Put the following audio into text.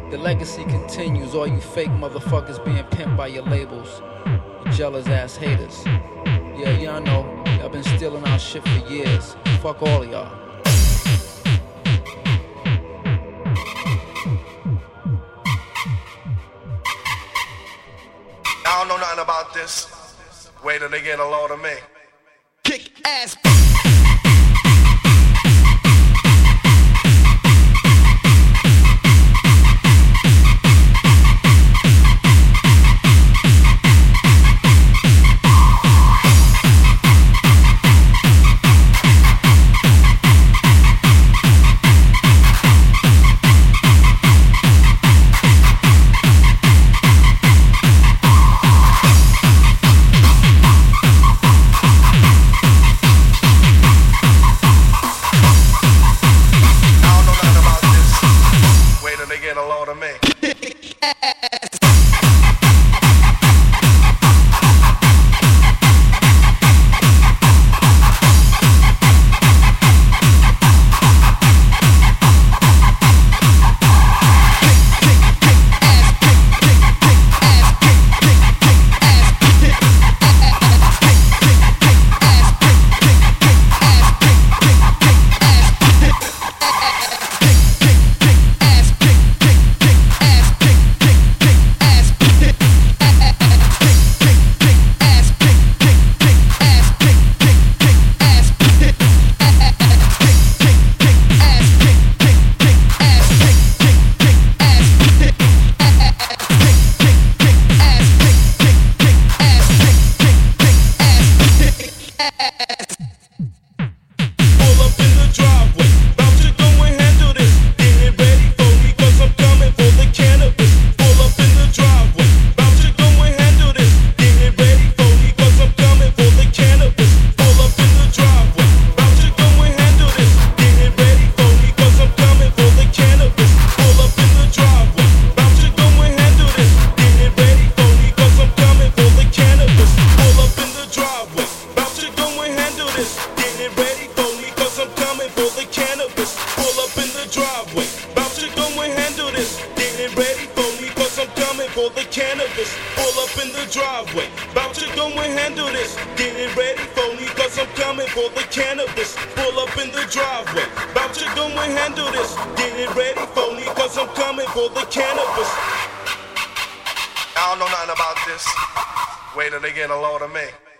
The legacy continues, all you fake motherfuckers being pimped by your labels. You jealous ass haters. Yeah, I know. Y'all been stealing our shit for years. Fuck all of y'all. I don't know nothing about this. Wait till they get a load of me. Kick ass. Get a load of me. For the cannabis, pull up in the driveway. About to go and handle this. Getting ready for me, cause I'm coming for the cannabis. Pull up in the driveway. About to go and handle this. Getting ready for me, cause I'm coming for the cannabis. I don't know nothing about this. Wait till they get a load of me.